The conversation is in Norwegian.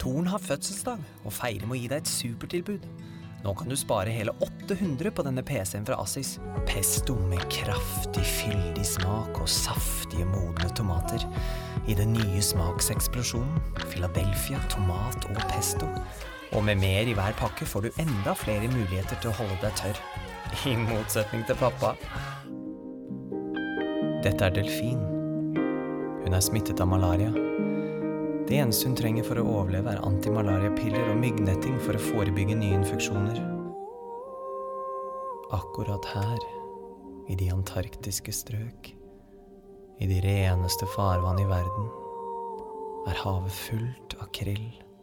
Toren har fødselsdag, og feirer med å gi deg et supertilbud. Nå kan du spare hele 800 på denne PC-en fra Asus. Pesto med kraftig, fyldig smak og saftige, modne tomater. I den nye smakseksplosjonen, Philadelphia, tomat og pesto. Og med mer i hver pakke får du enda flere muligheter til å holde deg tørr. I motsetning til pappa. Dette er Delfin. Hun er smittet av malaria. Det eneste hun trenger for å overleve er antimalariapiller og myggnetting for å forebygge nye infeksjoner. Akkurat her, i de antarktiske strøk, i de reneste farvann i verden, er havet fullt av krill.